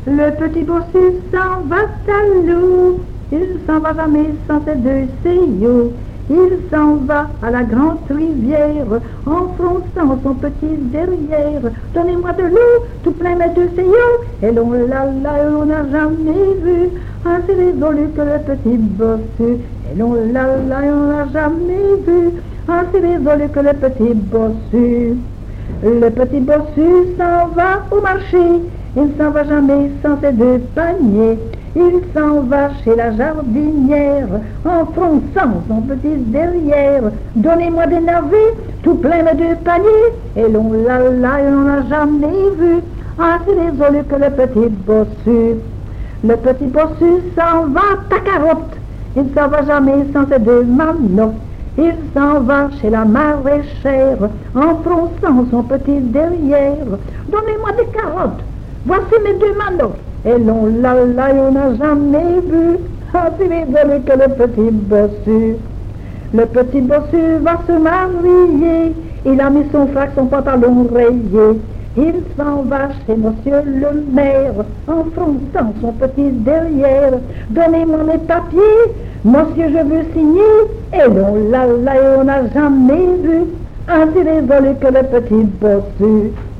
Le petit bossu s'en va à l'eau, il s'en va jamais sans ses deux seillots. Il s'en va à la grande rivière, en fronçant son petit derrière. Donnez-moi de l'eau, tout plein mes deux seillots. Et l'on on n'a jamais vu assez résolu que le petit bossu. Et l'on on n'a jamais vu assez résolu que le petit bossu. Le petit bossu s'en va au marché, il s'en va jamais sans ses deux paniers. Il s'en va chez la jardinière, en fronçant son petit derrière. Donnez-moi des navets, tout plein de deux paniers. Et l'on n'a jamais vu assez résolu que le petit bossu. Le petit bossu s'en va à carotte, il s'en va jamais sans ses deux manottes. Il s'en va chez la maraîchère, en fronçant son petit derrière. Donnez-moi des carottes, voici mes deux manottes. Et l'on n'a jamais vu assez résolu que le petit bossu. Le petit bossu va se marier, il a mis son frac, son pantalon rayé. Il s'en va chez monsieur le maire, en fronçant son petit derrière. Donnez-moi mes papiers, monsieur je veux signer. Et l'on n'a jamais vu assez résolu que le petit bossu.